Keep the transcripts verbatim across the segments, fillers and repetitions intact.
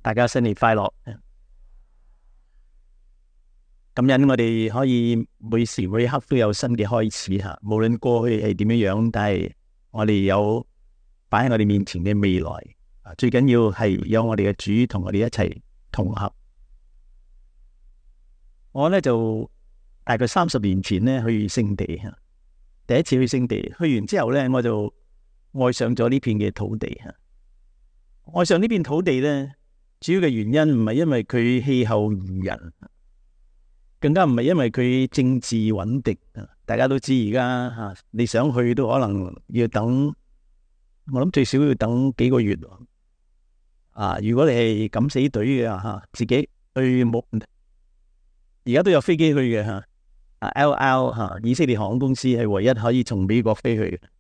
大家新年快樂！感恩我哋可以每時每刻都有新嘅開始吓，無論過去係點樣樣，但係我哋有擺喺我哋面前嘅未來，最緊要係有我哋嘅主同我哋一齊同行。我呢就大概三十年前呢去聖地吓，第一次去聖地，去完之後呢，我就愛上咗呢片嘅土地吓。愛上呢片土地呢，主要嘅原因唔係因為佢氣候宜人，更加唔係因為佢政治穩定。大家都知而家吓，你想去都可能要等，我諗最少要等幾個月。啊，如果你係敢死隊嘅吓，自己去冇，而家都有飛機去嘅吓。啊，L L 吓，以色列航空公司係唯一可以從美國飛去嘅。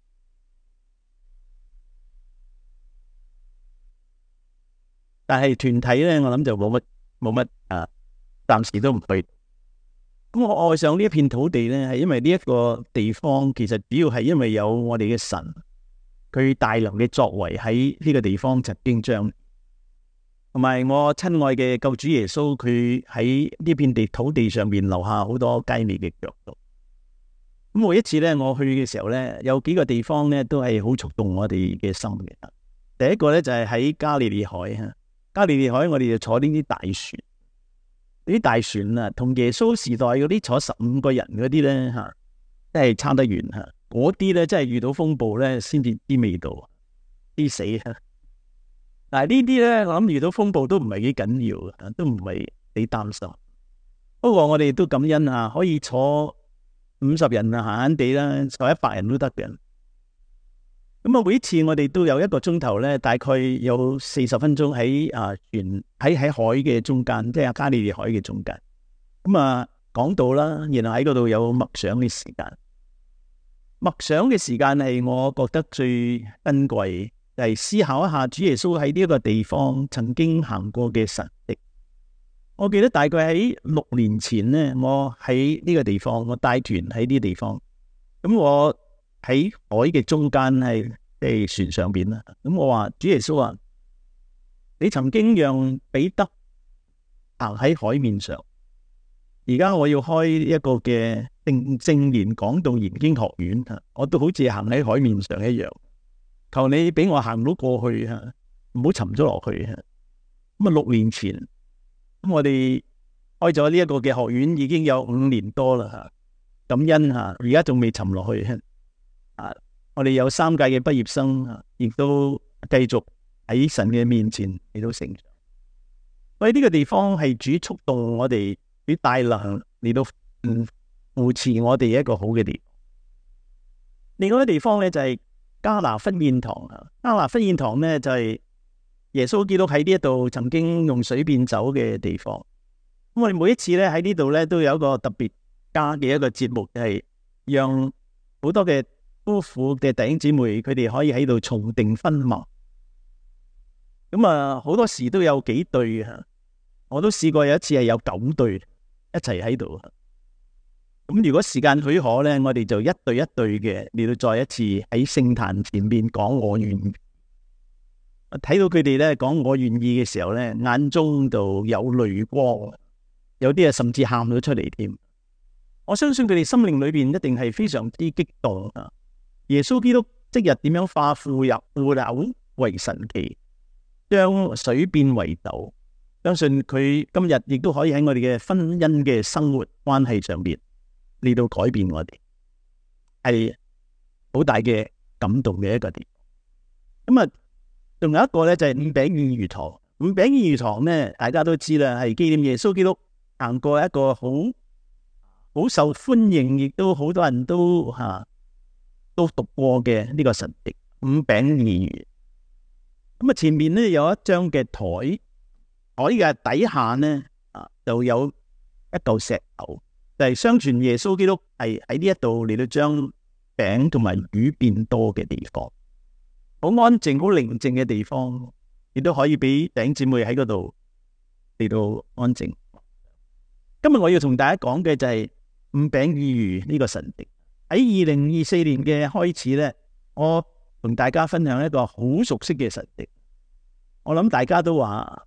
但係團體咧，我諗就冇乜冇乜啊，暫時都唔去。咁我愛上呢一片土地咧，係因為呢一個地方其實主要係因為有我哋嘅神，佢大能嘅作為喺呢個地方曾經彰，同埋我親愛嘅救主耶穌，佢喺呢片地土地上面留下好多佳美嘅腳跡。咁每一次咧，我去嘅時候咧，有幾個地方咧都係好觸動我哋嘅心嘅。第一個咧就係喺加利利海吓。加利利海，我哋就坐呢啲大船，呢啲大船啊，同耶穌時代嗰啲坐十五個人嗰啲咧吓，真係差得遠吓。嗰啲咧真係遇到風暴咧，先至知味道，啲死啊！但係呢啲咧，我諗遇到風暴都唔係幾緊要嘅，都唔係幾擔心。不過我哋都感恩啊，可以坐五十人啊，閒閒地啦，坐一百人都得嘅。咁啊，每一次我哋都有一個鐘頭咧，大概有四十分鐘喺啊船喺喺海嘅中間，即係加利利海嘅中間。咁啊講道啦，然後喺嗰度有默想嘅時間。默想嘅時間係我覺得最珍貴，就係思考一下主耶穌喺呢一個地方曾經行過嘅神蹟。我記得大概喺六年前呢，我喺呢個地方，我帶團喺呢個地方，咁我喺海嘅中間係即係船上邊啦。咁我話主耶穌啊，你曾經讓彼得行喺海面上，而家我要開一個嘅正正言講道研經學院，我都好似行喺海面上一樣。求你俾我行到過去吓，唔好沉咗落去吓。咁啊，六年前咁我哋開咗呢一個嘅學院已經有五年多啦吓，感恩吓，而家仲未沉落去。啊！我哋有三屆嘅畢業生，亦都繼續喺神嘅面前嚟到成長。所以呢個地方係主觸動我哋，主大能嚟到扶持我哋一個好嘅地方。另外一個地方咧就係加拿婚宴堂啊！加拿婚宴堂咧就係耶穌基督喺呢一度曾經用水變酒嘅地方。咁我哋每一次咧喺呢度咧都有一個特別加嘅一個節目，就係讓好多嘅夫婦嘅弟兄姊妹，佢哋可以喺度重訂婚盟。咁啊，好多時都有幾對吓，我都試過有一次係有九對一齊喺度。咁如果時間許可咧，我哋就一對一對嘅嚟到再一次喺聖壇前面講我願意。睇到佢哋咧講我願意嘅時候咧，眼中就有淚光，有啲啊甚至喊咗出嚟添。我相信佢哋心靈裏邊一定係非常之激動啊！耶穌基督即日點樣化腐入腐朽為神奇，將水變為酒，相信佢今日亦都可以喺我哋嘅婚姻嘅生活關係上邊嚟到改變我哋，係好大嘅感動嘅一個點。咁啊，仲有一個咧就係五餅二魚堂。五餅二魚堂咧，大家都知啦，係紀念耶穌基督行過一個好好受歡迎，亦都好多人都吓。啊都讀過嘅呢個神蹟五餅二魚。咁啊，前面咧有一張嘅台，台嘅底下咧啊就有一嚿石頭，就係相傳耶穌基督係喺呢一度嚟到將餅同埋魚變多嘅地方，好安靜、好寧靜嘅地方，亦都可以俾弟兄姊妹喺嗰度嚟到安靜。今日我要同大家講嘅就係五餅二魚呢個神蹟。喺二零二四年嘅開始咧，我同大家分享一個好熟悉嘅神蹟。我諗大家都話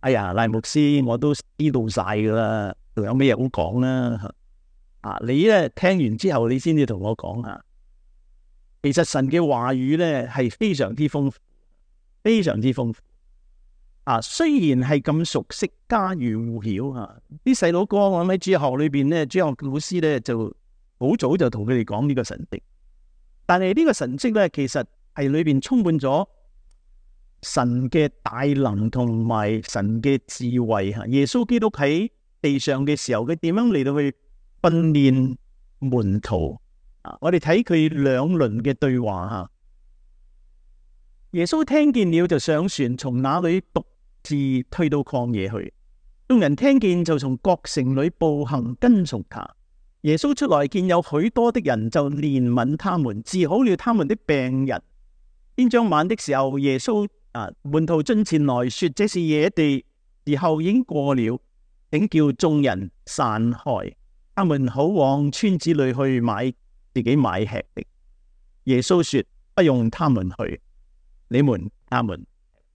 哎呀，賴牧師，我都知道晒噶啦，仲有咩嘢好講啦？啊，你咧聽完之後，你先至同我講下。其實神嘅話語咧係非常之豐富，非常之豐富。啊，雖然係咁熟悉家喻戶曉吓，啲細佬哥我諗喺主日學裏邊咧，主日學老師咧就好早就同佢哋講呢個神蹟。但係呢個神蹟咧，其實係裏邊充滿咗神嘅大能同埋神嘅智慧吓。耶穌基督喺地上嘅時候，佢點樣嚟到去訓練門徒啊？我哋睇佢兩輪嘅對話吓。耶穌聽見了就上船，從那裏獨自退到曠野去。眾人聽見就從各城裏步行跟從他。耶穌出來見有許多的人，就憐憫他們，治好了他們的病人。天將晚的時候，耶穌啊門徒進前來說：這是野地，時候已經過了，請叫眾人散開，他們好往村子裏去買自己買吃的。耶穌說：不用他們去，你們他們。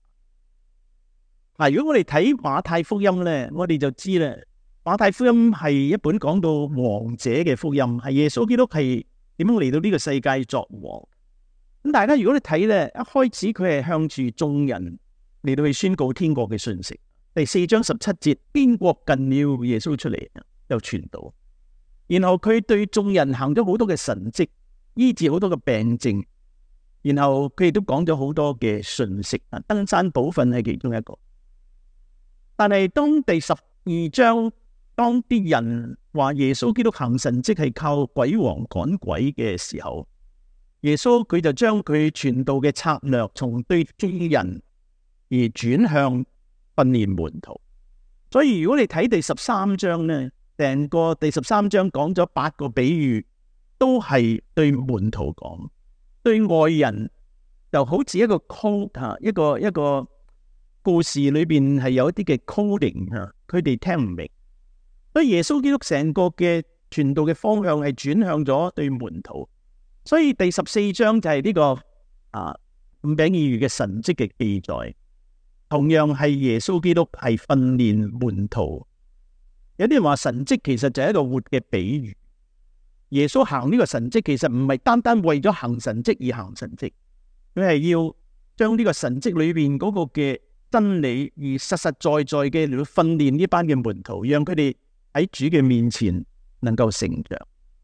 嗱，如果我哋睇馬太福音咧，我哋就知咧，馬太福音係一本講到王者嘅福音，係耶穌基督係點樣嚟到呢個世界作王。咁大家如果你睇咧，一開始佢係向住眾人嚟到去宣告天國嘅訊息。第四章十七節，天國近了，耶穌出嚟又傳道，然後佢對眾人行咗好多嘅神蹟，醫治好多嘅病症，然後佢亦都講咗好多嘅訊息。啊，登山寶訓係其中一個。但係當第十二章，當啲人話耶穌基督行神蹟係靠鬼王趕鬼嘅時候，耶穌佢就將佢傳道嘅策略從對眾人而轉向訓練門徒。所以如果你睇第十三章呢，成個第十三章講咗八個比喻，都係對門徒講，對外人就好似一個 code 吓，一個一個。故事裏邊係有一啲嘅 coding 啊，佢哋聽唔明，所以耶穌基督成個嘅傳道嘅方向係轉向咗對門徒。所以第十四章就係呢、這個啊五餅二魚嘅神蹟嘅記載，同樣係耶穌基督係訓練門徒。有啲人話神蹟其實就係一個活嘅比喻，耶穌行呢個神蹟其實唔係單單為咗行神蹟而行神蹟，佢係要將呢個神蹟裏邊嗰個嘅真理而實實在在嘅嚟到訓練呢班嘅門徒，讓佢哋喺主嘅面前能夠成長。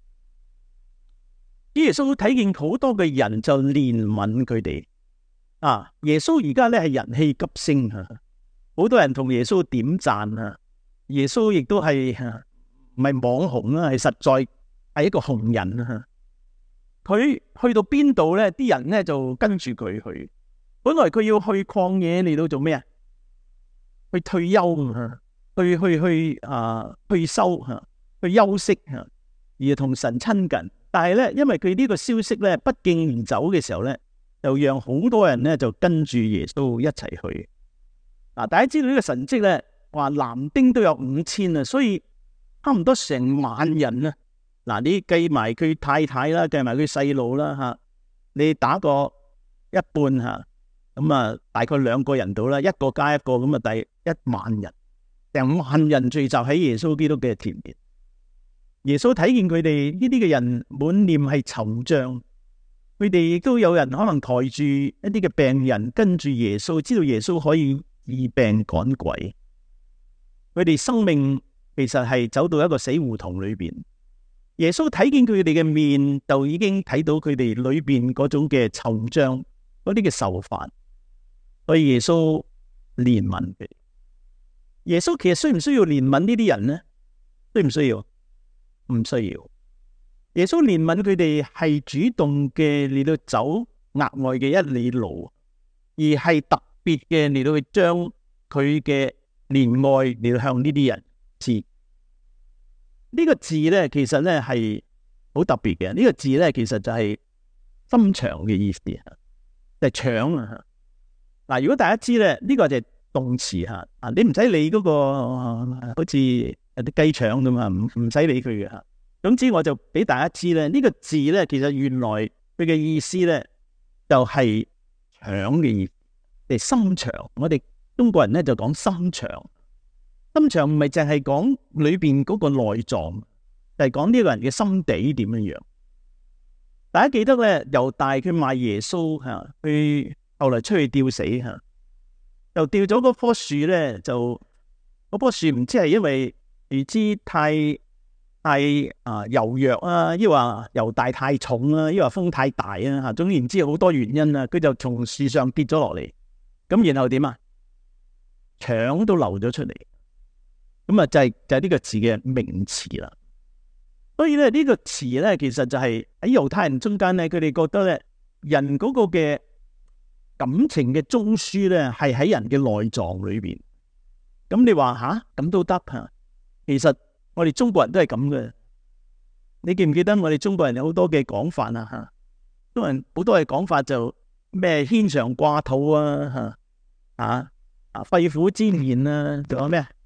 耶穌睇見好多嘅人就憐憫佢哋啊！耶穌而家咧係人氣急升啊，好多人同耶穌點讚啊！耶穌亦都係唔係網紅啊，係實在係一個紅人啊！佢去到邊度咧，啲人咧就跟住佢去。本來佢要去曠野嚟到做咩啊？去退休啊，去去去啊，退休吓，去休息吓，而同神親近。但係咧，因為佢呢個消息咧不脛而走嘅時候咧，就讓好多人咧就跟住耶穌一齊去。嗱，大家知道呢個神蹟咧，話男丁都有五千啊，所以差唔多成萬人啊。嗱，你計埋佢太太啦，計埋佢細路啦吓，你打個一半吓。咁啊，大概兩個人到啦，一個加一個，咁啊，第一萬人，成萬人聚集喺耶穌基督嘅前面。耶穌睇見佢哋呢啲嘅人滿臉係惆悵，佢哋亦都有人可能抬住一啲嘅病人跟住耶穌，知道耶穌可以醫病趕鬼。佢哋生命其實係走到一個死胡同裏邊。耶穌睇見佢哋嘅面，就已經睇到佢哋裏邊嗰種嘅惆悵，嗰啲嘅受煩。所以耶穌憐憫佢。耶穌其實需唔需要憐憫呢啲人呢？需唔需要？唔需要。耶穌憐憫佢哋係主動嘅嚟到走額外嘅一里路，而係特別嘅嚟到去將佢嘅憐愛嚟到向呢啲人知。呢個字咧，其實咧係好特別嘅。呢個字咧，其實就係心腸嘅意思，就係腸啊。嗱，如果大家知咧，呢個就係動詞吓，啊，你唔使理嗰個好似有啲雞腸咁啊，唔唔使理佢嘅吓。總之我就俾大家知咧，呢個字咧，其實原來佢嘅意思咧，就係腸嘅意思，即係心腸。我哋中國人咧就講心腸，心腸唔係淨係講裏邊嗰個內臟，就係講呢個人嘅心地點樣樣。大家記得咧，猶大佢賣耶穌吓，佢後來出去吊死吓，又吊咗嗰棵樹咧，就嗰棵樹唔知係因為樹枝太太啊柔弱啊，抑或猶大太重啊，抑或風太大啊吓，總言之好多原因啊，佢就從樹上跌咗落嚟，咁然後點啊？腸都流咗出嚟，咁啊就係就係呢個字嘅名詞啦。所以咧呢個詞咧，其實就係喺猶太人中間咧，佢哋覺得咧人嗰個嘅感情嘅中樞咧係喺人嘅內臟裏邊。咁你話吓咁都得吓？其實我哋中國人都係咁嘅。你記唔記得我哋中國人有好多嘅講法啊？吓，中國人好多嘅講法就咩牽腸掛肚啊吓啊啊肺腑之言啊，仲有咩？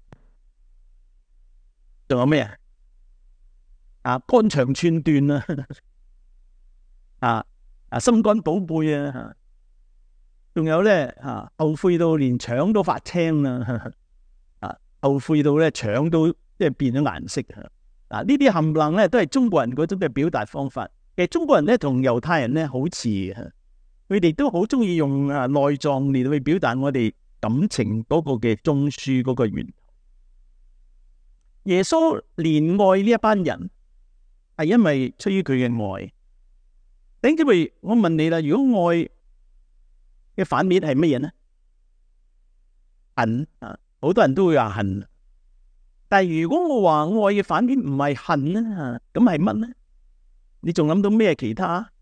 仲有咩啊？啊，肝腸寸斷啊，啊啊，心肝寶貝啊，仲有咧啊，後悔到連腸都發青啦，啊，後悔到咧腸都即係變咗顏色啊！嗱，呢啲冚唪唥咧都係中國人嗰種嘅表達方法。其實中國人咧同猶太人咧好似啊，佢哋都好中意用啊內臟嚟去表達我哋感情嗰個嘅中樞嗰個源頭。耶穌憐愛呢一班人，係因為出於佢嘅愛。頂住咪，我問你啦，如果愛嘅反面係乜嘢呢？恨啊，好多人都會話恨。但係如果我話愛嘅反面唔係恨咧，咁係乜呢？你仲諗到咩其他？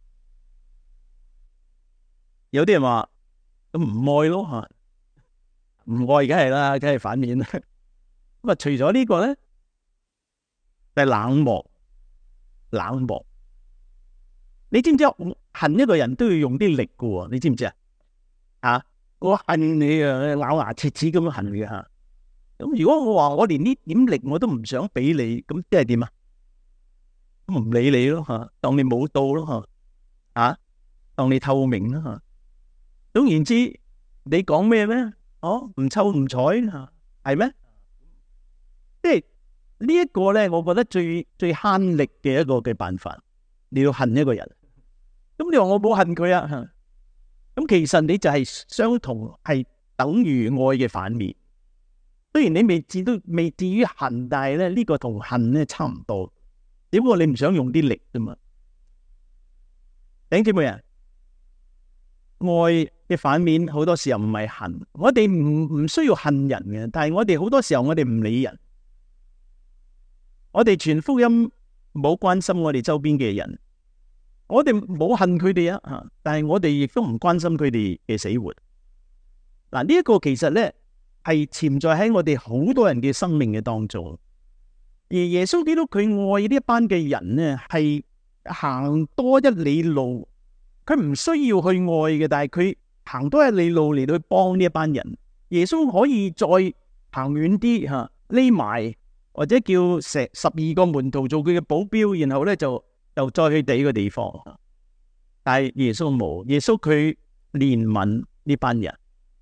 有啲人話咁唔愛咯吓，唔愛梗係啦，梗係反面啦。咁啊，除咗呢個咧，就係冷漠。冷漠，你知唔知恨一個人都要用啲力㗎？你知唔知啊？啊，我恨你啊，咬牙切齒咁樣恨你吓。咁如果我話我連呢點力我都唔想俾你，咁即係點啊？咁唔理你咯吓，當你冇到咯吓，啊，當你透明咯吓。總言之，你講咩咩？哦，唔抽唔睬吓，係咩？即係。呢一個咧，我覺得最最慳力嘅一個嘅辦法，你要恨一個人。咁你話我冇恨佢啊？咁其實你就係相同，係等於愛嘅反面。雖然你未至都未至於恨，但係咧呢個同恨咧差唔多。只不過你唔想用啲力啫嘛。弟兄姊妹啊，愛嘅反面好多時候唔係恨。我哋唔唔需要恨人嘅，但係我哋好多時候我哋唔理人。我哋傳福音冇關心我哋周邊嘅人，我哋冇恨佢哋啊，但係我哋亦都唔關心佢哋嘅死活。嗱，呢一個其實咧係潛在喺我哋好多人嘅生命嘅當中。而耶穌基督佢愛呢一班嘅人呢，係行多一里路，佢唔需要去愛嘅，但係佢行多一里路嚟到去幫呢一班人。耶穌可以再行遠啲吓，匿埋。或者叫十十二個門徒做佢嘅保鏢，然後咧就又再去第二個地方。但係耶穌冇，耶穌佢憐憫呢班人。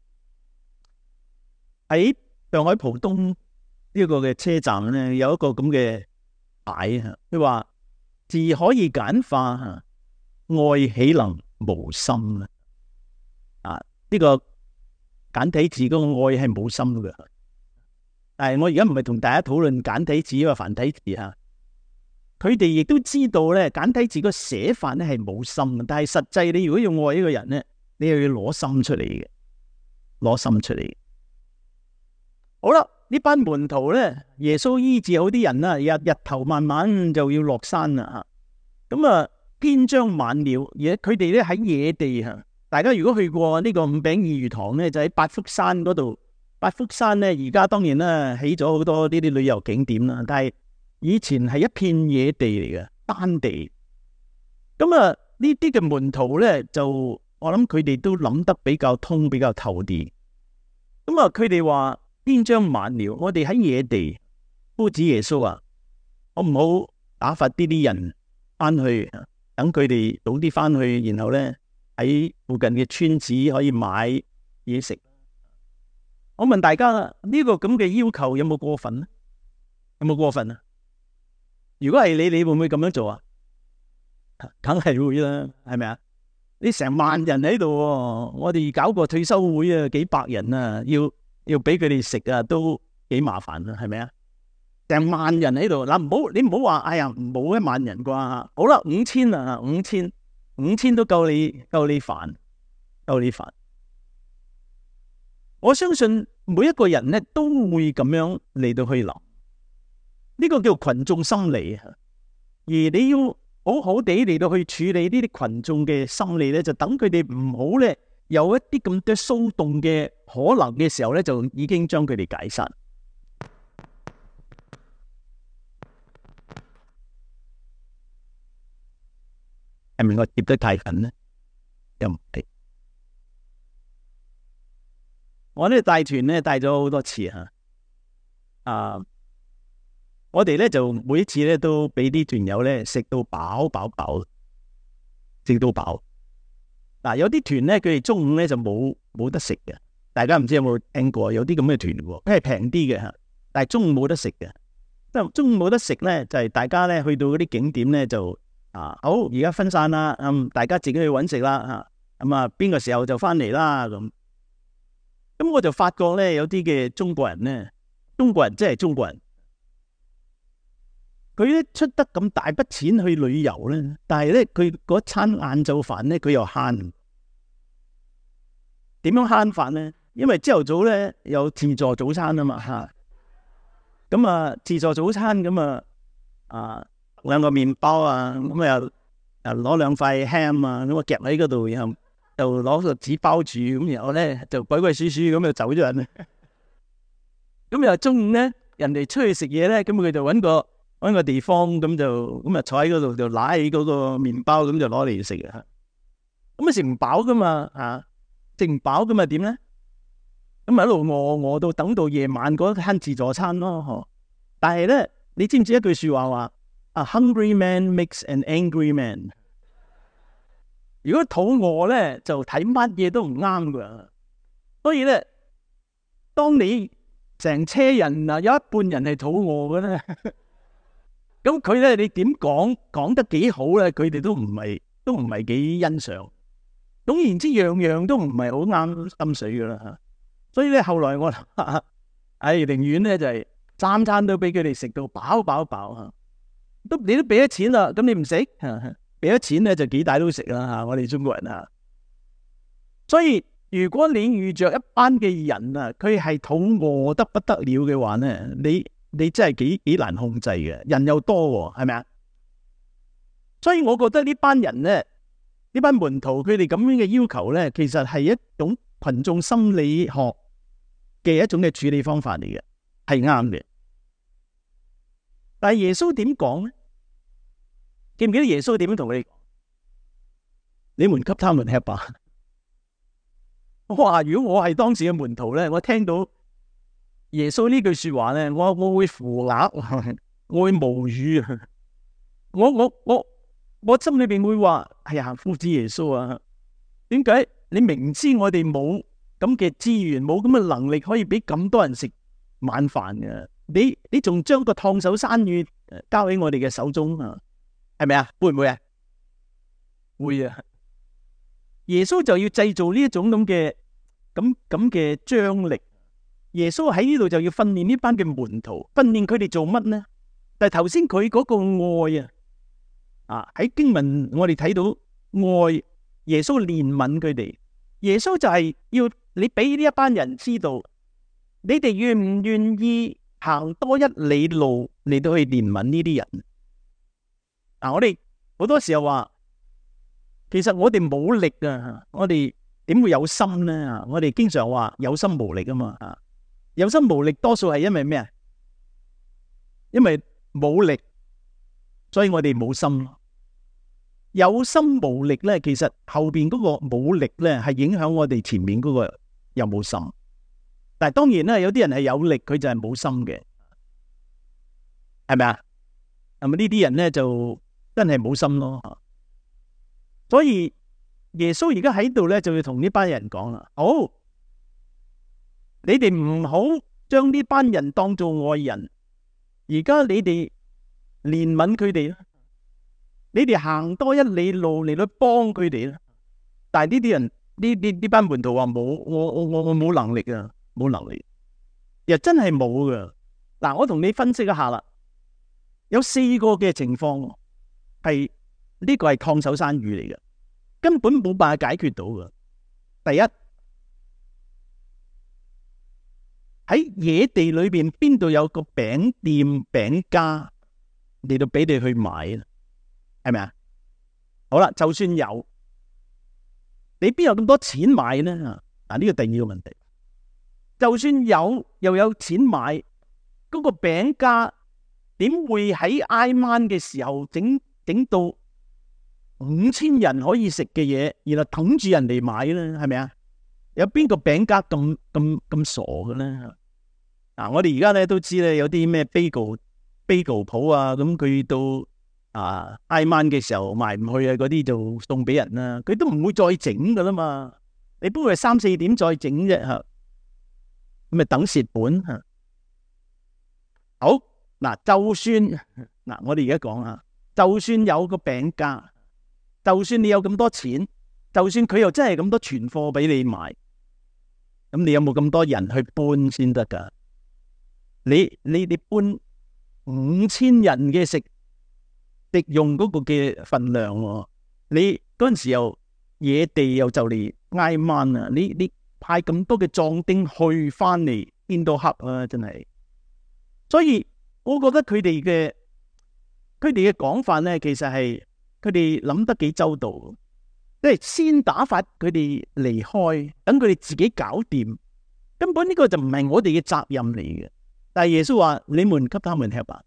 喺上海浦東呢個嘅車站咧，有一個咁嘅牌啊，佢話字可以簡化，愛豈能無心咧？啊，呢個簡體字嗰個愛係冇心嘅。但係我而家唔係同大家討論簡體字或繁體字吓，佢哋亦都知道咧簡體字個寫法咧係冇心嘅，但係實際你如果要愛一個人咧，你又要攞心出嚟嘅，攞心出嚟。好啦，呢班門徒咧，耶穌醫治好啲人啦，日日頭慢慢就要落山啦吓，咁啊天將晚了，而佢哋咧喺野地吓，大家如果去過呢個五餅二魚堂咧，就喺八福山嗰度。八福山咧，而家當然啦，起咗好多呢啲旅遊景點啦。但係以前係一片野地嚟嘅，單地。咁啊，呢啲嘅門徒咧，就我諗佢哋都諗得比較通，比較透啲。咁啊，佢哋話天將晚了，我哋喺野地，夫子耶穌啊，我唔好打發呢啲人翻去，等佢哋早啲翻去，然後咧喺附近嘅村子可以買嘢食。 我問大家啦，呢個咁嘅要求有冇過分咧？有冇過分啊？如果係你，你會唔會咁樣做啊？梗係會啦，係咪啊？你成萬人喺度，我哋搞個退休會啊，幾百人啊，要要俾佢哋食啊，都幾麻煩啊，係咪啊？成萬人喺度，嗱，唔好你唔好話，哎呀，冇一萬人啩？好啦，五千啊，五千，五千都夠你夠你煩，夠你煩。我相信每一個人咧都會咁樣嚟到去諗，呢個叫群眾心理啊。而你要好好地嚟到去處理呢啲群眾嘅心理咧，就等佢哋唔好咧有一啲咁多騷動嘅可能嘅時候咧，就已經將佢哋解散。係咪我接得太近咧？又唔係。我呢帶團咧帶咗好多次吓，啊，我哋咧就每一次咧都俾啲團友咧食到飽飽飽，食到飽。嗱、啊，有啲團咧佢哋中午咧就冇冇得食嘅，大家唔知有冇聽過？有啲咁嘅團喎，佢係平啲嘅吓，但係中午冇得食嘅。即係中午冇得食咧，就係、是、大家咧去到嗰啲景點咧就啊，好，而家分散啦，嗯，大家自己去搵食啦吓，咁啊邊個時候就翻嚟啦咁。咁我就發覺咧，有啲嘅中國人咧，中國人即係中國人，佢咧出得咁大筆錢去旅遊咧，但係咧佢嗰餐晏晝飯咧，佢又慳。點樣慳飯咧？因為朝頭早咧有自助早餐啊嘛吓，咁啊自助早餐咁啊啊兩個麵包啊，咁啊又啊攞兩塊 ham 啊，咁啊夾喺嗰度，然後就攞個紙包住，咁然後咧就鬼鬼祟祟咁就走咗人。咁又中午咧，人哋出去食嘢咧，咁佢就搵個搵個地方，咁就咁啊坐喺嗰度就拿起嗰個麵包，咁就攞嚟食啊。咁啊食唔飽噶嘛，吓食唔飽咁啊點咧？咁啊一路餓餓到等到夜晚嗰餐自助餐咯，嗬。但係咧，你知唔知一句說話話啊 ？Hungry man makes an angry man。如果肚餓咧，就睇乜嘢都唔啱噶。所以咧，當你成車人啊，有一半人係肚餓嘅咧，咁佢咧你點講講得幾好咧？佢哋都唔係都唔係幾欣賞。總言之，樣樣都唔係好啱心水噶啦吓。所以咧，後來我唉，寧願咧就係、是、餐餐都俾佢哋食到飽飽飽吓。都你都俾咗錢啦，咁你唔食？俾咗錢咧就幾大都食啦吓，我哋中國人啊。所以如果你遇着一班嘅人啊，佢係肚餓得不得了嘅話咧，你你真係幾幾難控制嘅，人又多係咪啊？所以我覺得呢班人咧，呢班門徒佢哋咁樣嘅要求咧，其實係一種群眾心理學嘅一種嘅處理方法嚟嘅，係啱嘅。但係耶穌點講咧？記唔記得耶穌點樣同佢哋講？你們給他們吃吧。哇！如果我係當時嘅門徒咧，我聽到耶穌呢句說話咧，我我會扶額，我會無語啊！我我我我心裏邊會話：哎呀，夫子耶穌啊，點解你明知我哋冇咁嘅資源，冇咁嘅能力可以俾咁多人食晚飯嘅，你你仲將個燙手山芋交喺我哋嘅手中啊？係咪啊？會唔會啊？會啊！耶穌就要製造呢一種咁嘅咁咁嘅張力。耶穌喺呢度就要訓練呢班嘅門徒，訓練佢哋做乜呢？但係頭先佢嗰個愛啊，啊喺經文我哋睇到愛，耶穌憐憫佢哋。耶穌就係要你俾呢一班人知道，你哋願唔願意行多一里路嚟到去憐憫呢啲人？嗱、啊，我哋好多時候話，其實我哋冇力啊，我哋點會有心呢？我哋經常話有心無力啊嘛，啊，有心無力多數係因為咩啊？因為冇力，所以我哋冇心。有心無力咧，其實後邊嗰個冇力咧，係影響我哋前面嗰個有冇心。但係當然啦，有啲人係有力，佢就係冇心嘅，係咪啊？係咪呢啲人咧就真係冇心咯？所以耶穌而家喺度咧，就要同呢班人講啦。好， 你哋唔好將呢班人當做外人。而家你哋憐憫佢哋啦，你哋行多一里路嚟到幫佢哋啦。但係呢啲人呢呢呢班門徒話冇，我我我我冇能力啊，冇能力，又真係冇噶。嗱，我同你分析一下啦，有四個嘅情況係呢個係燙手山芋嚟嘅，根本冇辦法解決到嘅。第一，喺野地裏邊邊度有個餅店餅家嚟到俾你去買啊？係咪啊？好啦，就算有，你邊有咁多錢買呢？嗱，呢個第二個問題，就算有又有錢買，嗰個餅家點會喺挨晚嘅時候整整到五千人可以食嘅嘢，然後等住人嚟買呢？係咪啊？有邊個餅家咁咁咁傻嘅咧？嗱，我哋而家咧都知咧，有啲咩 bagel bagel 鋪啊，咁佢到啊挨晚嘅時候賣唔去啊，嗰啲就送俾人啦。佢都唔會再整噶啦嘛。你不過係三四點再整啫吓，咁咪等蝕本吓。好嗱，就算嗱，我哋而家講下，就算有個餅家，就算你有咁多錢，就算佢又真係咁多存貨俾你買。咁你有冇咁多人去搬先得噶？你你你搬五千人嘅食食用嗰個嘅份量，你嗰陣時又野地又就嚟挨晚啊！你你派咁多嘅壯丁去翻嚟，見到黑啊！真係，所以我覺得佢哋嘅佢哋嘅講法咧，其實係佢哋諗得幾周到。即係先打發佢哋離開，等佢哋自己搞掂。根本呢個就唔係我哋嘅責任嚟嘅。但係耶穌話：你們給他們吃吧，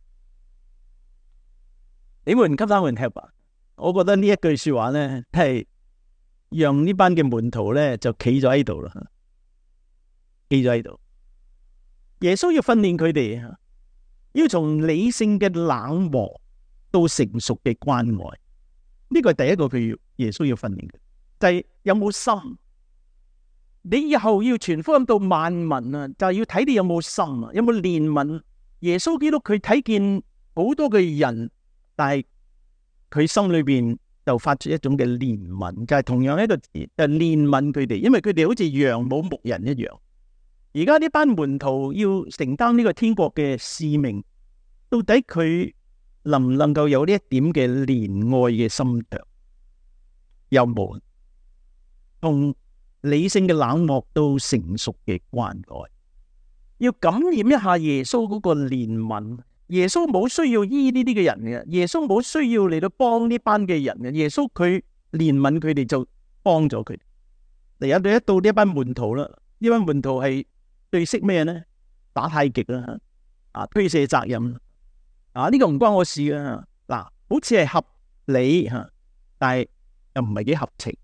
你們給他們吃吧。我覺得呢一句說話咧，係讓呢班嘅門徒咧就企咗喺度啦，企咗喺度。耶穌要訓練佢哋，要從理性嘅冷漠到成熟嘅關愛。呢個係第一個，佢要耶穌要訓練嘅，就係有冇心。你以後要傳福音到萬民啊，就係要睇你有冇心啊，有冇憐憫。耶穌基督佢睇見好多嘅人，但係佢心裏邊就發出一種嘅憐憫，就係同樣一個字，就係憐憫佢哋，因為佢哋好似羊冇牧人一樣。而家呢班門徒要承擔呢個天國嘅使命，到底佢能唔能夠有呢一點嘅憐愛嘅心腸？有冇從理性嘅冷漠到成熟嘅關愛？要感染一下耶穌嗰個憐憫。耶穌冇需要醫呢啲嘅人嘅，耶穌冇需要嚟到幫呢班嘅人嘅。耶穌佢憐憫佢哋就幫咗佢哋。嚟有到一到呢一班門徒啦，呢班門徒係最識咩呢？打太極啦，啊推卸責任啊，呢個唔關我事啊。嗱，好似係合理吓，但係又唔係幾合情。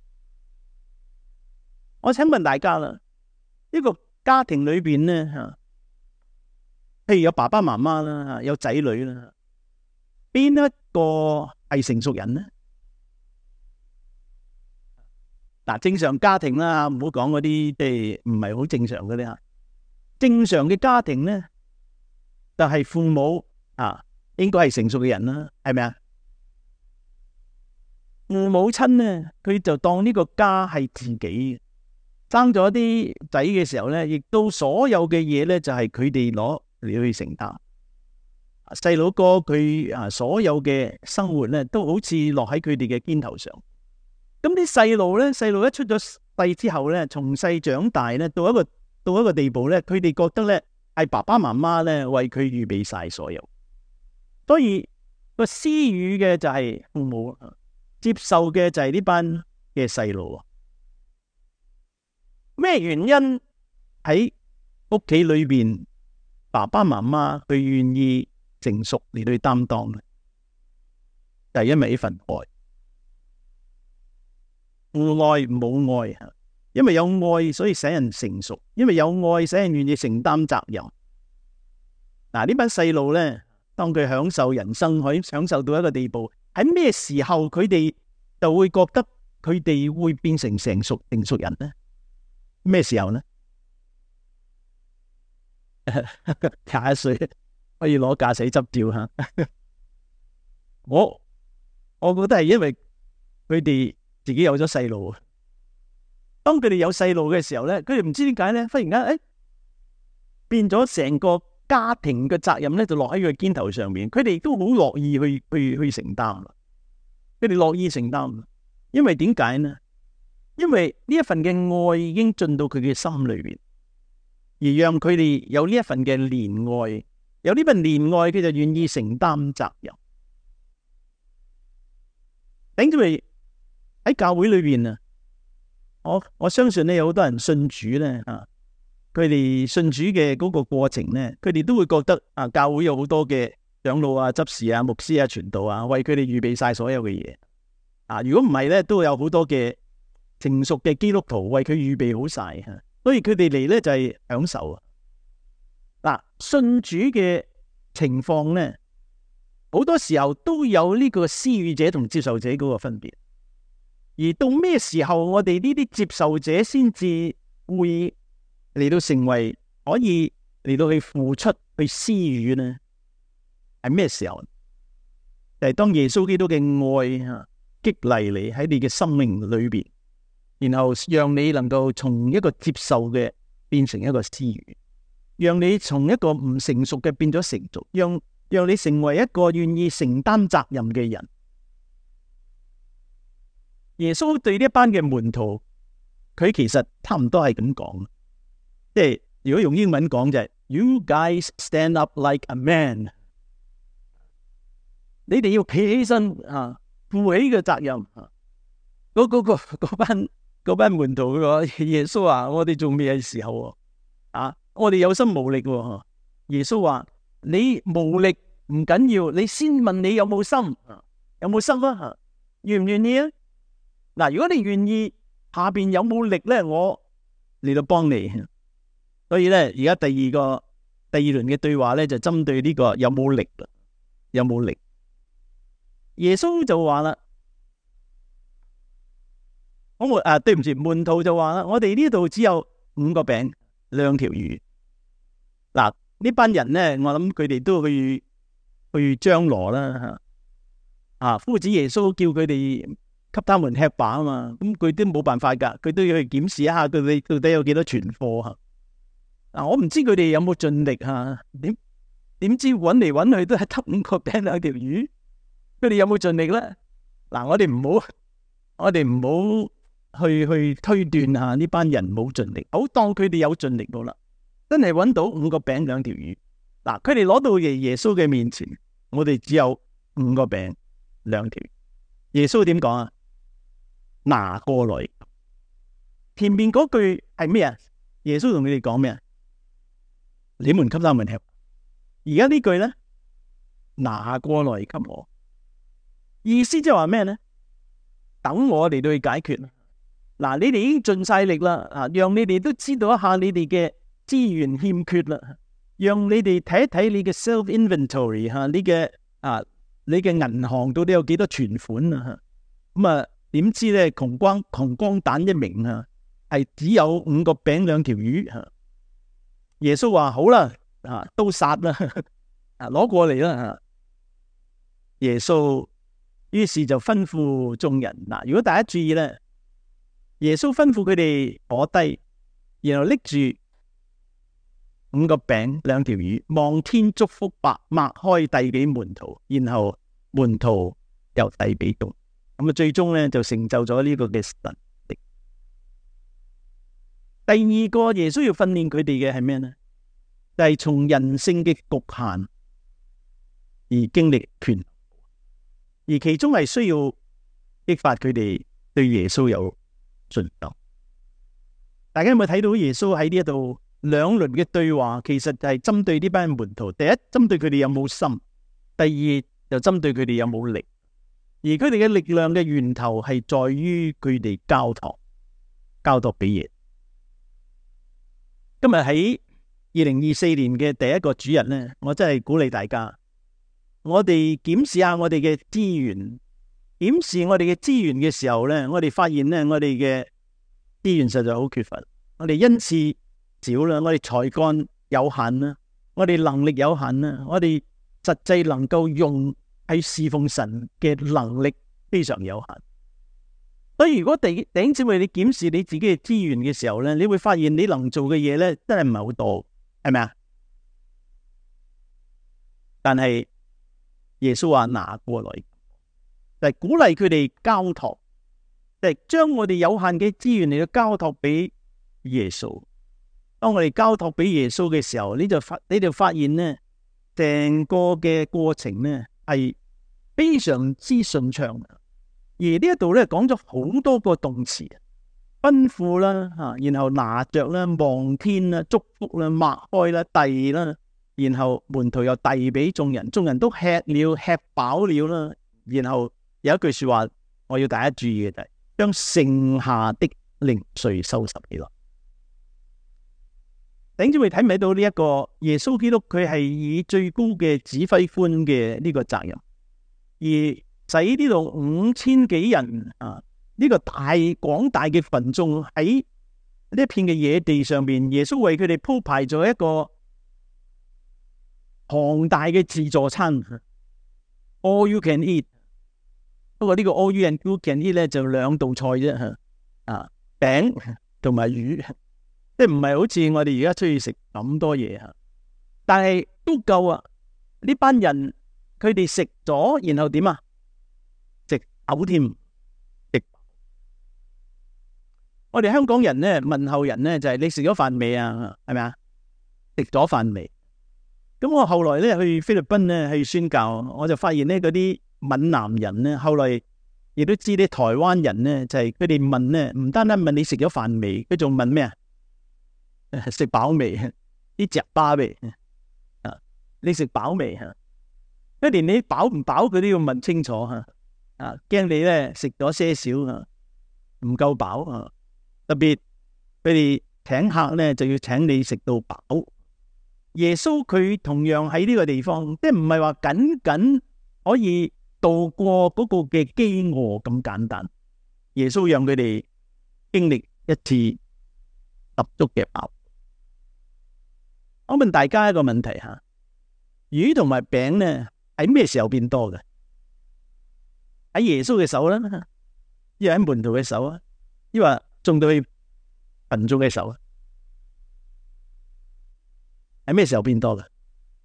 我請問大家啦，呢個家庭裏邊咧吓，譬如有爸爸媽媽啦，有仔女啦，邊一個係成熟人呢？嗱，正常家庭啦，唔好講嗰啲即係唔係好正常嗰啲吓。正常嘅家庭咧，就係父母啊，應該係成熟嘅人啦，係咪啊？父母親咧，佢就當呢個家係自己嘅。生咗啲仔嘅時候咧，亦都所有嘅嘢咧就係佢哋攞嚟去承擔。細佬哥佢啊，所有嘅生活咧都好似落喺佢哋嘅肩頭上。咁啲細路咧，細路一出咗世之後咧，從細長大咧，到一個到一個地步咧，佢哋覺得咧係爸爸媽媽咧為佢預備晒所有，所以個施予嘅就係父母，接受嘅就係呢班嘅細路。咩原因喺屋企裏邊，爸爸媽媽佢願意成熟嚟到去擔當咧？就係因為呢份愛，父愛母愛，因為有愛所以使人成熟，因為有愛使人願意承擔責任。嗱，呢班細路咧，當佢享受人生，可以享受到一個地步，喺咩時候佢哋就會覺得佢哋會變成成熟成熟人呢？咩時候呢？ 廿一歲可以攞駕駛執照吓。我我覺得係因為佢哋自己有咗細路，當佢哋有細路嘅時候咧，佢哋唔知點解咧，忽然間誒變咗成個家庭嘅責任咧，就落喺佢肩頭上面。佢哋都好樂意去去去承擔，佢哋樂意承擔，因為點解呢？因為呢一份嘅愛已經進到佢嘅心裏邊，而讓佢哋有呢一份嘅憐愛，有呢份憐愛，佢就願意承擔責任。頂住嚟喺教會裏邊啊，我我相信咧有好多人信主咧啊，佢哋信主嘅嗰個過程咧，佢哋都會覺得啊，教會有好多嘅長老啊、執事啊、牧師啊、傳道啊，為佢哋預備晒所有嘅嘢啊。如果唔係咧，都有好多嘅成熟嘅基督徒為佢預備好晒吓，所以佢哋嚟咧就係享受啊。嗱，信主嘅情況咧，好多時候都有呢個施予者同接受者嗰個分別。而到咩時候我哋呢啲接受者先至會嚟到成為可以嚟到去付出去施予呢？係咩時候？就係當耶穌基督嘅愛吓激勵你喺你嘅生命裏邊，然後讓你能夠從一個接受嘅變成一個施予，讓你從一個唔成熟嘅變咗成熟，讓讓你成為一個願意承擔責任嘅人。耶穌對呢一班嘅門徒，佢其實差唔多係咁講，即係如果用英文講就係 You guys stand up like a man， 你哋要企起身啊，負起個責任啊。嗰嗰個嗰班嗰班門徒佢話耶穌啊，我哋仲未係時候啊，我哋有心無力。耶穌話你無力唔緊要，你先問你有冇心，有冇心啊？願唔願意啊？嗱，如果你願意，下邊有冇力咧？我嚟到幫你。所以咧，而家第二個第二輪嘅對話咧，就針對呢個有冇力啦，有冇力？耶穌就話啦，我們啊，對唔住，門徒就話啦，我哋呢度只有五個餅兩條魚。嗱，呢班人咧，我諗佢哋都去去張羅啦吓，啊，夫子耶穌叫佢哋給他們吃飽啊嘛，咁佢都冇辦法噶，佢都要去檢視一下佢哋到底有幾多存貨吓。嗱，我唔知佢哋有冇盡力吓，點點知搵嚟搵去都係得五個餅兩條魚，佢哋有冇盡力咧？嗱，我哋唔好，我哋唔好去去推斷下呢班人冇盡力，好當佢哋有盡力到啦，真係搵到五個餅兩條魚。嗱，佢哋攞到耶耶穌嘅面前，我哋只有五個餅兩條魚。耶穌點講啊？拿過來。前面嗰句係咩啊？耶穌同佢哋講咩啊？你們給他們吃。而家呢句咧，拿過來給我，意思即係話咩咧？等我嚟到去解決。嗱，你哋已經盡晒力啦，啊，讓你哋都知道一下你哋嘅資源欠缺啦，讓你哋睇一睇你嘅 self inventory 吓，你嘅啊，你嘅銀行到底有幾多存款啊？咁啊？點知咧，窮光窮光蛋一名啊，係只有五個餅兩條魚吓。耶穌話好啦，啊，都殺啦，啊，攞過嚟啦吓。耶穌於是就吩咐眾人嗱，如果大家注意咧，耶穌吩咐佢哋坐低，然後拎住五個餅兩條魚，望天祝福，白擘開遞俾門徒，然後門徒又遞俾眾。咁啊，最終咧就成就咗呢個嘅神蹟。第二個耶穌要訓練佢哋嘅係咩呢？就係從人性嘅局限而經歷權，而其中係需要激發佢哋對耶穌有信心。大家有冇睇到耶穌喺呢一度兩輪嘅對話？其實就係針對呢班門徒，第一針對佢哋有冇心，第二就針對佢哋有冇力。而佢哋嘅力量嘅源頭係在於佢哋交託，交託俾耶穌。今日喺二零二四年嘅第一個主日咧，我真係鼓勵大家，我哋檢視下我哋嘅資源，檢視我哋嘅資源嘅時候咧，我哋發現咧，我哋嘅資源實在好缺乏，我哋恩賜少啦，我哋才幹有限啦，我哋能力有限啦，我哋實際能夠用去侍奉神嘅能力非常有限。所以如果弟弟兄姊妹你檢視你自己嘅資源嘅時候咧，你會發現你能做嘅嘢咧真係唔係好多，係咪啊？但係耶穌話拿過來，就係鼓勵佢哋交託，就係將我哋有限嘅資源嚟到交託俾耶穌。當我哋交託俾耶穌嘅時候，你就發你就發現咧，成個嘅過程咧係非常之順暢。而呢一度咧講咗好多個動詞，吩咐啦吓，然後拿着啦、望天啦、祝福啦、擘開啦、遞啦，然後門徒又遞俾眾人，眾人都吃了吃飽了啦。然後有一句說話我要大家注意嘅就係將剩下的零碎收拾起來。弟兄姊妹睇唔睇到呢一個耶穌基督佢係以最高嘅指揮官嘅呢個責任，而使呢度五千幾人啊，呢個大廣大嘅群眾喺呢一片嘅野地上邊，耶穌為佢哋鋪排咗一個龐大嘅自助餐 ，all you can eat。不過呢個 all you can eat 咧就兩道菜啫，啊餅同埋魚，即係唔係好似我哋而家出去食咁多嘢吓，但係都夠啊！呢班人佢哋食咗，然後點啊？嘔添，我哋香港人咧問候人咧就係你食咗飯未啊？係咪啊？食咗飯未？咁我後來咧去菲律賓咧去宣教，我就發現咧嗰啲閩南人咧，後來亦都知啲台灣人咧就係佢哋問咧，唔單單問你食咗飯未，佢仲問咩啊？食飽未？啲隻巴未？啊，你食飽未？吓，一連你飽唔飽佢都要問清楚吓。啊，驚你咧食咗些少啊，唔夠飽啊！特別佢哋請客咧，就要請你食到飽。耶穌佢同樣喺呢個地方，即係唔係話僅僅可以度過嗰個嘅飢餓咁簡單。耶穌讓佢哋經歷一次十足嘅飽。我問大家一個問題吓：魚同埋餅咧喺咩時候變多嘅？喺耶穌嘅手啦，亦喺門徒嘅手啊，亦話送到去群眾嘅手啊，喺咩時候變多嘅？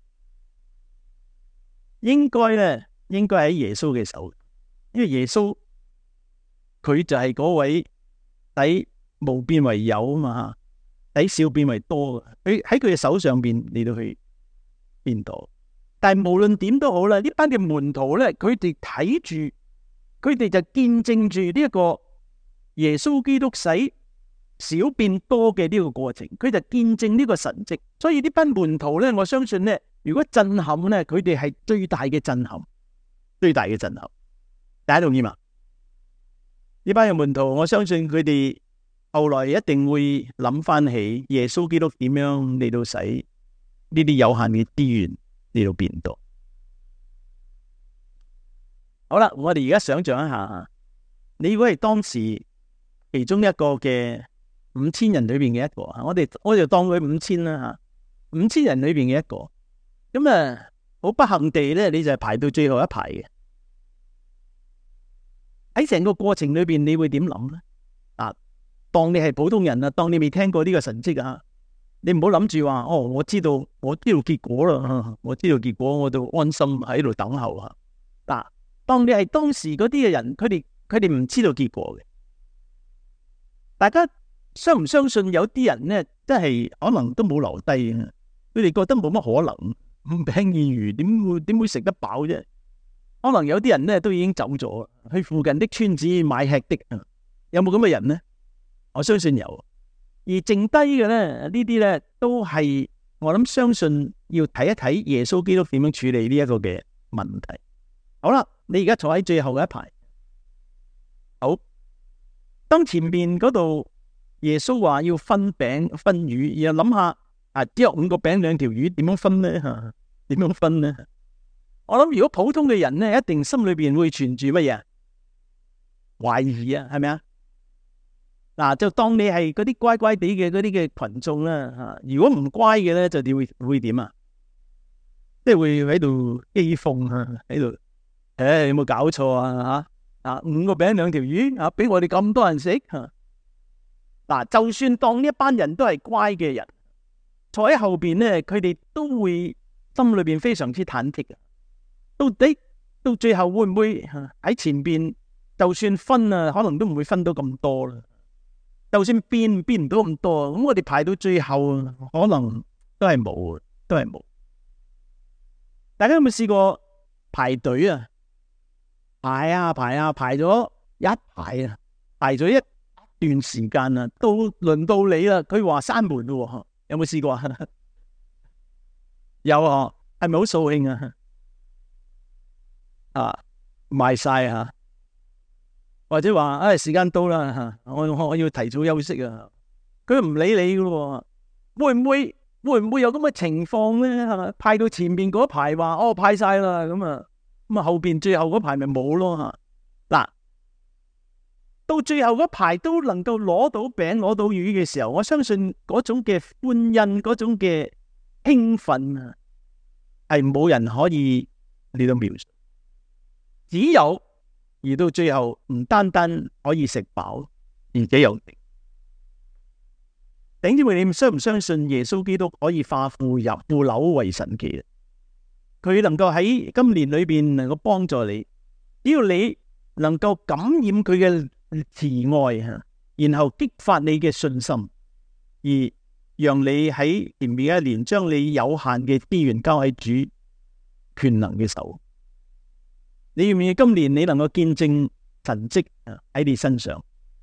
應該咧，應該喺耶穌嘅手，因為耶穌佢就係嗰位使無變為有啊嘛，使少變為多嘅，佢喺佢嘅手上邊嚟到去變多。但係無論點都好啦，呢班嘅門徒咧，佢哋睇住。佢哋就見證住呢一個耶穌基督使少變多嘅呢個過程，佢就見證呢個神蹟。所以呢班門徒咧，我相信咧，如果震撼咧，佢哋係最大嘅震撼，最大嘅震撼。大家同意嘛？呢班嘅門徒，我相信佢哋後來一定會諗翻起耶穌基督點樣嚟到使呢啲有限嘅資源嚟到變多。好啦，我哋而家想象一下，你如果係當時其中一個嘅五千人裏邊嘅一個，我哋我就當佢五千啦吓，五千人裏邊嘅一個，咁啊好不幸地咧，你就係排到最後一排嘅。喺成個過程裏邊，你會點諗咧？啊，當你係普通人啊，當你未聽過呢個神蹟啊，你唔好諗住話哦，我知道我知道結果啦，我知道結果，我就安心喺度等候啊。嗱。當你係當時嗰啲嘅人，佢哋佢哋唔知道結果嘅。大家相唔相信有啲人咧，真係可能都冇留低嘅。佢哋覺得冇乜可能，五餅二魚點會點會食得飽啫？可能有啲人咧都已經走咗，去附近的村子買吃的。有冇咁嘅人咧？我相信有。而剩低嘅咧，呢啲咧都係我諗相信要睇一睇耶穌基督點樣處理呢一個嘅問題。好啦。你而家坐喺最後嘅一排，好。當前面嗰度耶穌話要分餅分魚，然後諗下啊，只有五個餅兩條魚，點樣分呢？吓，點樣分呢？我諗如果普通嘅人呢，一定心裏邊會存住乜嘢？懷疑啊，係咪啊？ 嗱，就當你係嗰啲乖乖地嘅嗰啲嘅群眾啦嚇，如果唔乖嘅咧，就點會會點啊？即係會喺度譏諷啊，喺度誒有冇搞錯啊嚇？啊五個餅兩條魚啊，俾我哋咁多人食嚇。嗱，就算當呢一班人都係乖嘅人，坐喺後邊咧，佢哋都會心裏邊非常之忐忑嘅。到底到最後會唔會喺前邊？就算分啊，可能都唔會分到咁多啦。就算變變唔到咁多，咁我哋排到最後，可能都係冇，都係冇。大家有冇試過排隊啊？排啊排啊排咗一排啊，排咗一段時間啊，到輪到你啦，佢話閂門咯，有冇試過啊？有啊，係咪好掃興啊？啊，賣晒啊！或者話，唉、哎，時間到啦吓，我我我要提早休息啊！佢唔理你噶咯，會唔會會唔會有咁嘅情況咧？係咪派到前面嗰排話哦派晒啦咁啊，咁啊後邊最後嗰排咪冇咯吓？嗱，到最後嗰排都能夠攞到餅攞到魚嘅時候，我相信嗰種嘅歡欣，嗰種嘅興奮啊，係冇人可以嚟到描述，只有。而到最後唔單單可以食飽，而且有定。頂住，你相唔相信耶穌基督可以化腐入腐朽為神奇？佢能夠喺今年裏邊能夠幫助你，只要你能夠感染佢嘅慈愛吓，然後激發你嘅信心，而讓你喺前面一年將你有限嘅資源交喺主權能嘅手。你願唔願意今年你能夠見證神蹟喺你身上？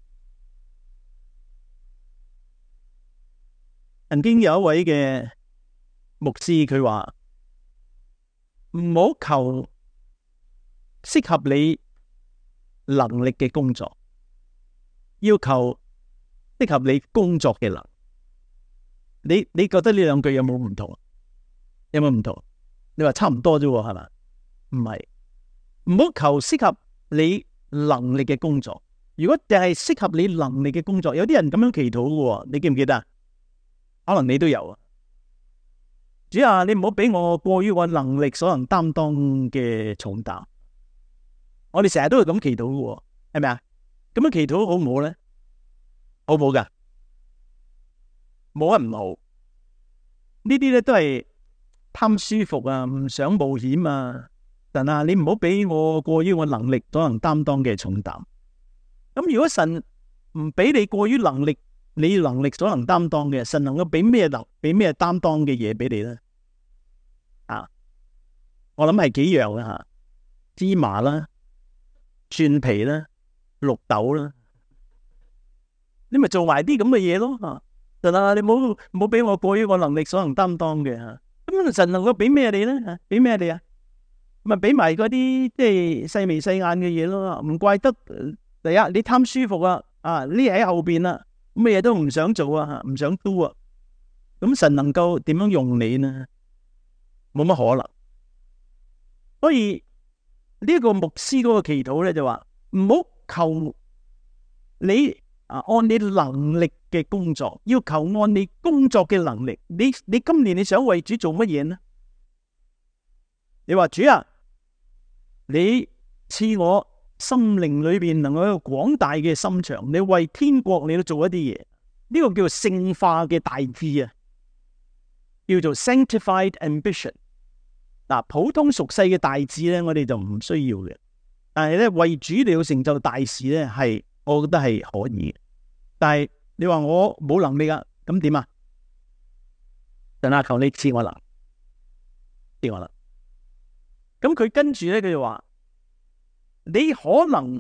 曾經有一位嘅牧師，佢話唔好求適合你能力嘅工作，要求適合你工作嘅能力。你你覺得呢兩句有冇唔同？有冇唔同？你話差唔多啫，係咪？唔係。唔好求適合你能力嘅工作。如果淨係適合你能力嘅工作，有啲人咁樣祈禱嘅，你記唔記得啊？可能你都有啊。主啊，你唔好俾我過於我能力所能擔當嘅重擔。我哋成日都係咁祈禱嘅，係咪啊？咁樣祈禱好唔好咧？好唔好噶？冇啊，唔好。呢啲咧都係貪舒服啊，唔想冒險啊。神啊，你唔好俾我過於我能力所能擔當嘅重擔。咁如果神唔俾你過於能力，你能力所能擔當嘅，神能夠俾咩能俾咩擔當嘅嘢俾你咧？啊，我諗係幾樣啦吓，芝麻啦、蒜皮啦、綠豆啦，你咪做埋啲咁嘅嘢咯吓。神啊，你唔好唔好俾我過於我能力所能擔當嘅吓。咁神能夠俾咩你咧？吓，俾咩你啊？咪俾埋嗰啲即係細眉細眼嘅嘢咯，唔怪得第一你貪舒服啊，啊匿喺後邊啦，乜嘢都唔想做啊，唔想 do 啊，咁神能夠點樣用你呢？冇乜可能。所以呢一個牧師嗰個祈禱咧就話唔好求你啊按你能力嘅工作，要求按你工作嘅能力。你你今年你想為主做乜嘢呢？你話主啊，你賜我心靈裏邊能夠有一個廣大嘅心腸，你為天國你都做一啲嘢，呢個叫做聖化嘅大志啊，叫做 sanctified ambition。嗱，普通俗世嘅大志咧，我哋就唔需要嘅，但係咧為主你要成就大事咧，係我覺得係可以嘅。但係你話我冇能力啊，咁點啊？神啊，求你賜我能，賜我能。咁佢跟住咧，佢就話：你可能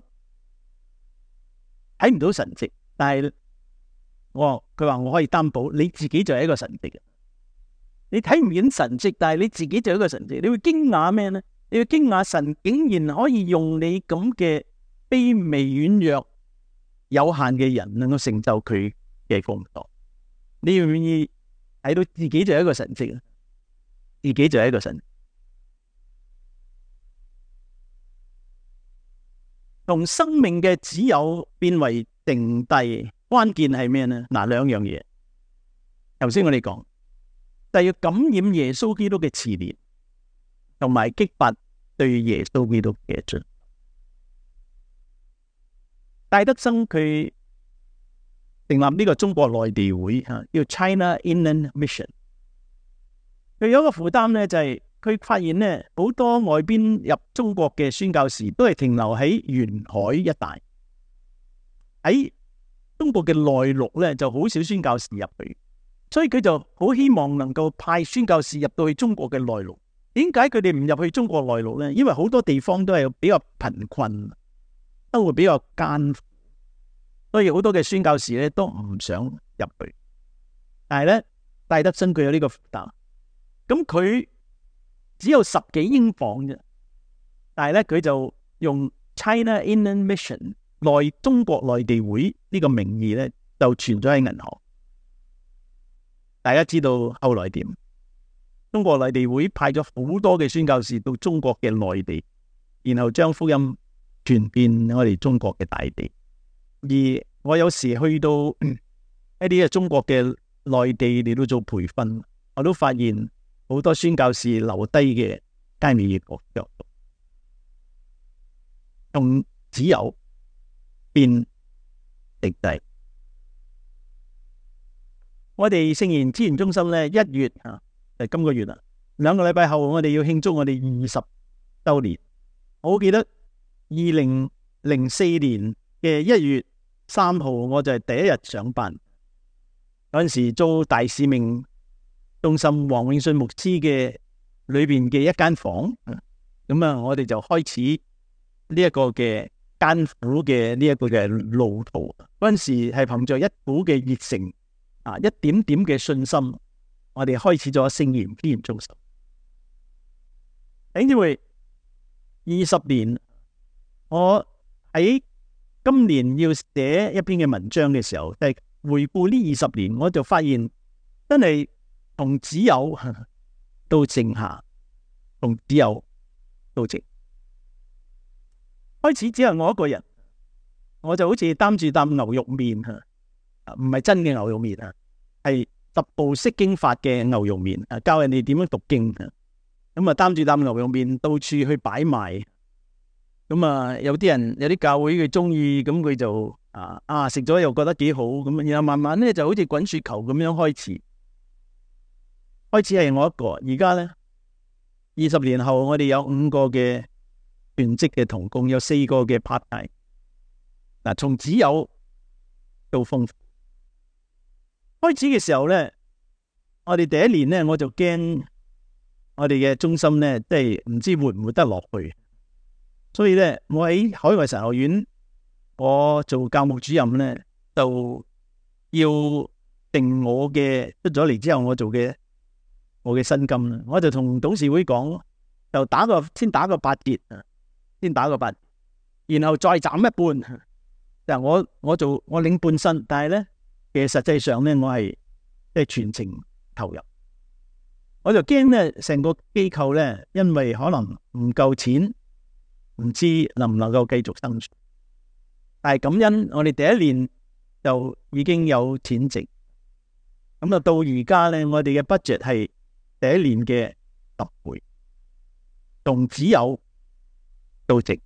睇唔到神蹟，但係我佢話我可以擔保，你自己就係一個神蹟嘅。你睇唔見神蹟，但係你自己就係一個神蹟。你會驚訝咩咧？你會驚訝神竟然可以用你咁嘅卑微軟弱、有限嘅人，能夠成就佢嘅工作。你願唔願意睇到自己就係一個神蹟啊？自己就係一個神蹟。從生命嘅只有變為剩低， 關鍵係咩呢？嗱，兩樣嘢。頭先我哋講，就要感染耶穌基督嘅慈憐，同埋激發對耶穌基督嘅信。戴德生佢成立呢個中國內地會吓，叫 China Inland Mission。佢有一個負擔咧，就係佢發現咧，好多外邊入中國嘅宣教士都係停留喺沿海一帶，喺中國嘅內陸咧就好少宣教士入去，所以佢就好希望能夠派宣教士入到去中國嘅內陸。點解佢哋唔入去中國內陸咧？因為好多地方都係比較貧困，都會比較艱苦，所以好多嘅宣教士咧都唔想入去。但係咧，戴德生佢有呢個負擔，咁佢只有十幾英鎊啫，但係咧佢就用 China Inland Mission 內中國內地會呢個名義咧，就存咗喺銀行。大家知道後來點？中國內地會派咗好多嘅宣教士到中國嘅內地，然後將福音傳遍我哋中國嘅大地。而我有時去到一啲嘅中國嘅內地嚟到做培訓，我都發現好多宣教士留低嘅佳美嘅國腳，從只有變極低。我哋聖言資源中心咧，一月啊，就今個月啦，兩個禮拜後我哋要慶祝我哋二十周年。我好記得二零零四年嘅一月三號，我就係第一日上班嗰陣時，租大使命中心黃永信牧師嘅裏邊嘅一間房，咁啊，我哋就開始呢一個嘅艱苦嘅呢一個嘅路途。嗰陣時係憑着一股嘅熱誠啊，一點點嘅信心，我哋開始咗聖言資源中心。頂住會二十年，我喺今年要寫一篇嘅文章嘅時候，係回顧呢二十年，我就發現真係從只有到剩下，從只有到剩。開始只有我一個人，我就好似擔住擔牛肉麵吓。唔係真嘅牛肉麵啊，係十步釋經法嘅牛肉麵啊，教人哋點樣讀經啊。咁啊，擔住擔牛肉麵到處去擺賣。咁啊，有啲人有啲教會佢中意，咁佢就啊啊食咗又覺得幾好，咁然後慢慢咧就好似滾雪球咁樣開始。開始係我一個，而家咧二十年後，我哋有五個嘅全職嘅同工，有四個嘅 part time。嗱，從只有到豐富。開始嘅時候咧，我哋第一年咧，我就驚我哋嘅中心咧，即係唔知活唔活得落去。所以咧，我喺海外神學院，我做教務主任咧，就要定我嘅出咗嚟之後，我做嘅我嘅薪金啦。我就同董事會講，就打個先打個八折啊，先打個八折，然後再斬一半。但係我我做我領半薪，但係咧。其實實際上咧，我係即係全程投入，我就驚咧成個機構咧，因為可能唔夠錢，唔知能唔能夠繼續生存。但係感恩，我哋第一年就已經有錢值，咁啊到而家咧，我哋嘅 budget 係第一年嘅十倍，從只有到值。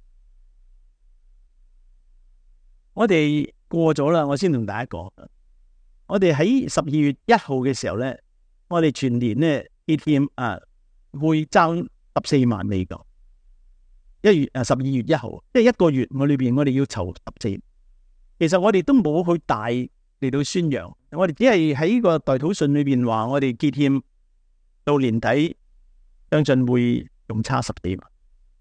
我哋。過咗啦，我先同大家講，我哋喺十二月一號嘅時候咧，我哋全年咧 A T M 啊會爭十四萬美金。一月啊十二月一號，即係一個月我裏邊我哋要籌十四。其實我哋都冇去大嚟到宣揚，我哋只係喺個代禱信裏邊話我哋結欠到年底相信會仲差十幾萬。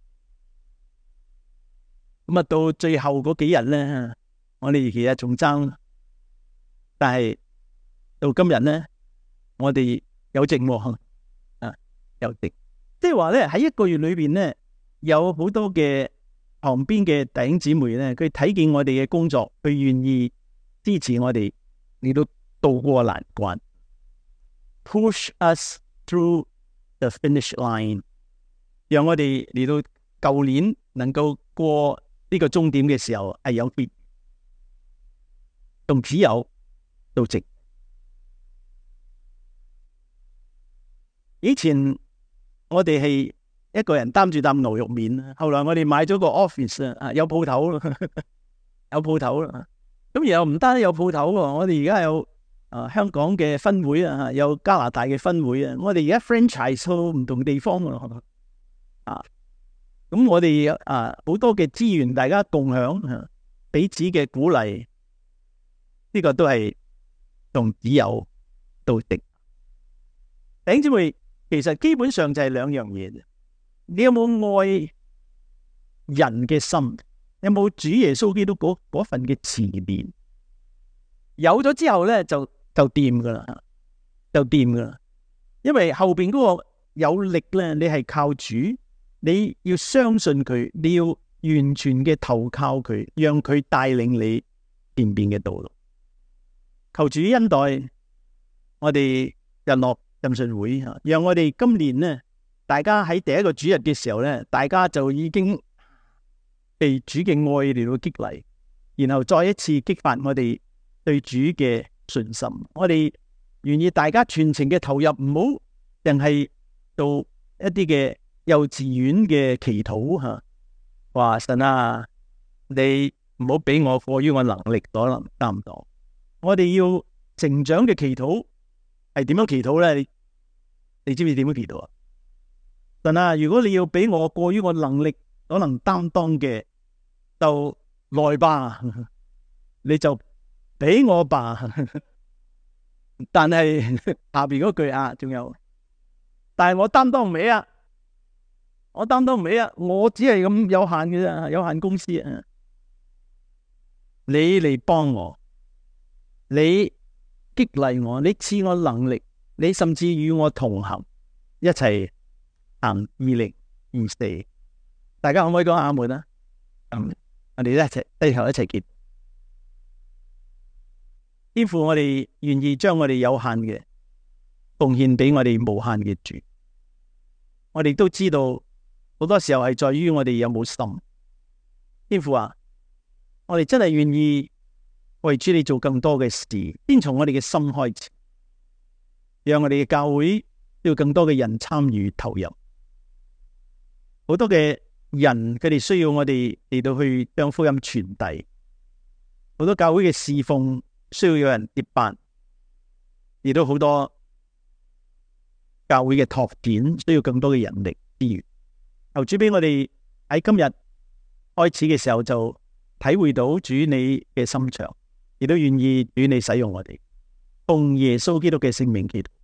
咁啊到最後嗰幾日咧。我哋其實仲爭，但係到今日咧，我哋有剩喎，啊有剩，即係話咧喺一個月裏邊咧，有好多嘅旁邊嘅弟兄姊妹咧，佢睇見我哋嘅工作，佢願意支持我哋嚟到渡過難關 ，push us through the finish line， 讓我哋嚟到舊年能夠過呢個終點嘅時候係有必。 從只有到直。以前我哋係一個人擔住擔牛肉麵，後來我哋買咗個 office 啊，有鋪頭咯，有鋪頭啦。咁然後唔單止有鋪頭喎，我哋而家有啊香港嘅分會啊，有加拿大嘅分會啊，我哋而家 franchise 到唔同地方啊，啊，咁我哋啊好多嘅資源，大家共享，彼此嘅鼓勵，呢個都係從只有到直。弟兄姊妹，其實基本上就係兩樣嘢。你有冇愛人嘅心？有冇主耶穌基督嗰嗰份嘅慈憐？有咗之後咧，就就掂噶啦，就掂噶啦。因為後邊嗰個有力咧，你係靠主，你要相信佢，你要完全嘅投靠佢，讓佢帶領你前邊嘅道路。求主恩待我哋日落浸信會吓，讓我哋今年呢，大家喺第一個主日嘅時候咧，大家就已經被主嘅愛嚟到激勵，然後再一次激發我哋對主嘅信心。我哋願意大家全程嘅投入，唔好淨係做一啲嘅幼稚園嘅祈禱吓，話神啊，你唔好俾我過於我能力所能擔當。我哋要成長嘅祈禱係點樣祈禱咧？你你知唔知點樣祈禱啊？神啊，如果你要俾我過於我能力所能擔當嘅，就來吧，你就俾我吧。但係下邊嗰句啊，仲有，但係我擔當唔起啊，我擔當唔起啊，我只係咁有限嘅啫，有限公司啊，你嚟幫我，你激勵我，你賜我能力，你甚至與我同行，一齊行二零二四。大家可唔可以講阿門啊？嗯，我哋一齊低頭一齊結。天父，我哋願意將我哋有限嘅奉獻俾我哋無限嘅主。我哋都知道好多時候係在於我哋有冇心。天父啊，我哋真係願意為主你做更多嘅事，先從我哋嘅心開始，讓我哋嘅教會要更多嘅人參與投入。好多嘅人佢哋需要我哋嚟到去將福音傳遞，好多教會嘅侍奉需要有人接班，亦都好多教會嘅拓展需要更多嘅人力資源。求主俾我哋喺今日開始嘅時候就體會到主你嘅心腸，亦都願意主你使用我哋，奉耶穌基督嘅聖名祈禱。